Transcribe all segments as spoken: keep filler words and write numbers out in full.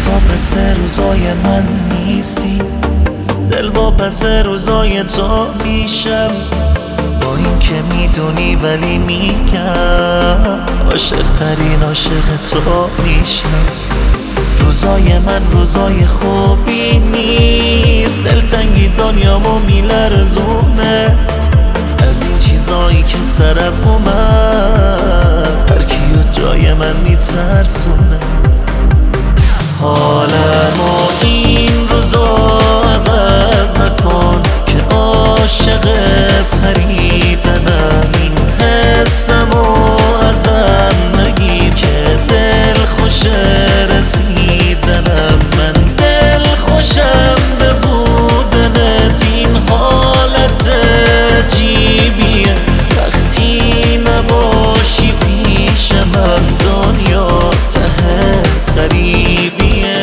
پس روزای من نیستی، دل پس روزای تو میشم. با این که میدونی ولی میگم عاشق ترین عاشق تو میشم. روزای من روزای خوبی نیست، دلتنگی دنیامو میلرزونه از این چیزایی که سرم اومد، هر کیو جای من میترسونه. حالمو این روزا عوض نکن که عاشق پریدنم، این حسمو ازم نگیر که دل خوش رسیدنم. من دل خوشم به بودنت، این حالت عجیبیه وقتی نباشی پیشم، دنیا ته غریبیه.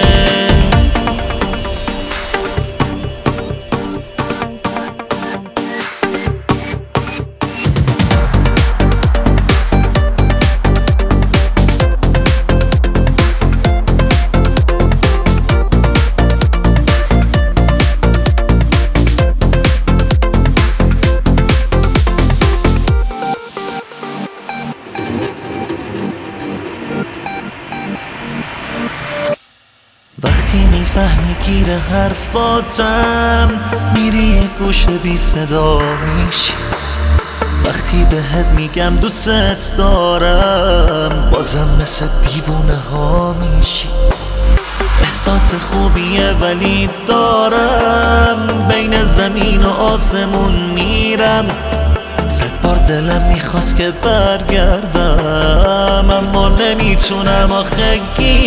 وقتی میفهمی گیر حرفاتم، میری یه گوشه بی صدا میشی. وقتی بهت میگم دوست دارم، بازم مثل دیوونه ها میشی. احساس خوبیه ولی دارم، بین زمین و آسمون میرم. صد بار دلم میخواست که برگردم، اما نمیتونم آخه گیر